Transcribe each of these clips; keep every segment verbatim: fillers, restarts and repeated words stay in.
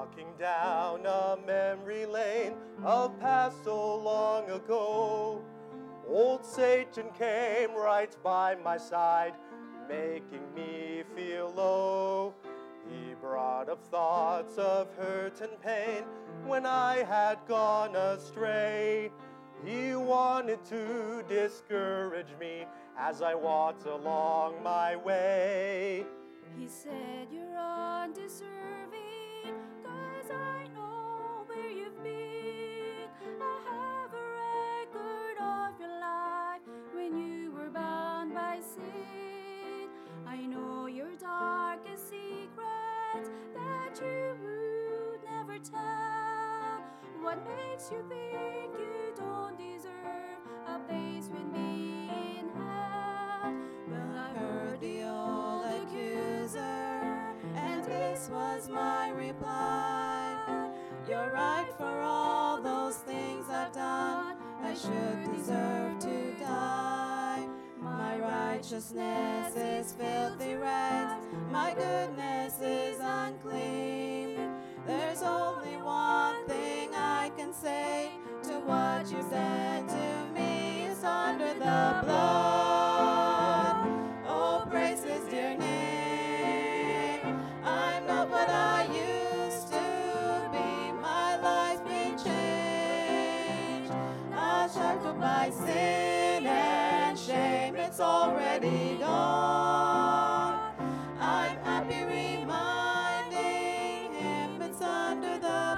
Walking down a memory lane of past so long ago, old Satan came right by my side, making me feel low. He brought up thoughts of hurt and pain when I had gone astray. He wanted to discourage me as I walked along my way. He said you're undeserving, 'cause I know where you've been. I have a record of your life when you were bound by sin. I know your darkest secrets that you would never tell. What makes you think you don't deserve a place with me in hell? Well, I heard the old accuser, and this was my reply. You're right for all those things I've done. I should deserve to die. My righteousness is filthy rags. My goodness is unclean. There's only one thing I can say to what you've done to me. It's under the blood. Oh, praise His dear name. I'm not what I used to be. My life's been changed. Not shackled by sin and shame. It's already gone. I'm happy reminding Him it's under the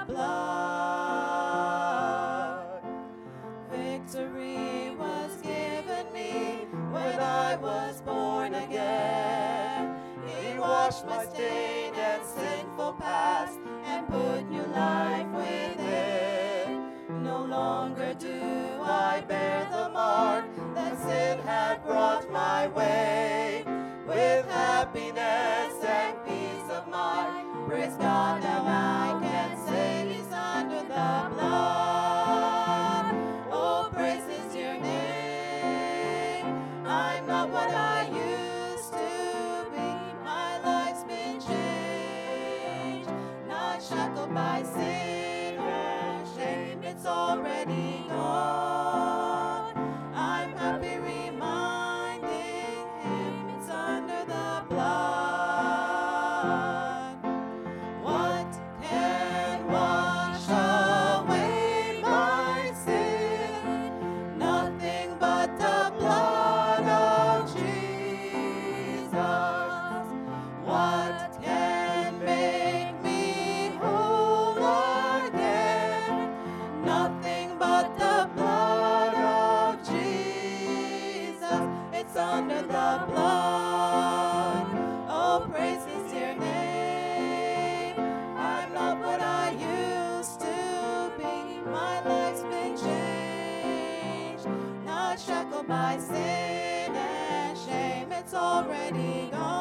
blood. Victory was given me when I was born again. He washed my stained and sinful past and put new life within. No longer do I bear the mark that sin had brought my way. With happiness and peace of mind, praise God, now I can say He's under the blood. Oh, praise His dear name. I'm not what I used to be. My life's been changed. Not shackled by sin and shame. It's already gone. I'm happy reminding Him it's under the blood. What can wash away my sin? Nothing but the blood of Jesus. What can make me whole again? Nothing but the blood of Jesus. It's under the blood. Oh, praise His dear name. I'm not what I used to be. My life's been changed. Not shackled by sin and shame. It's already gone.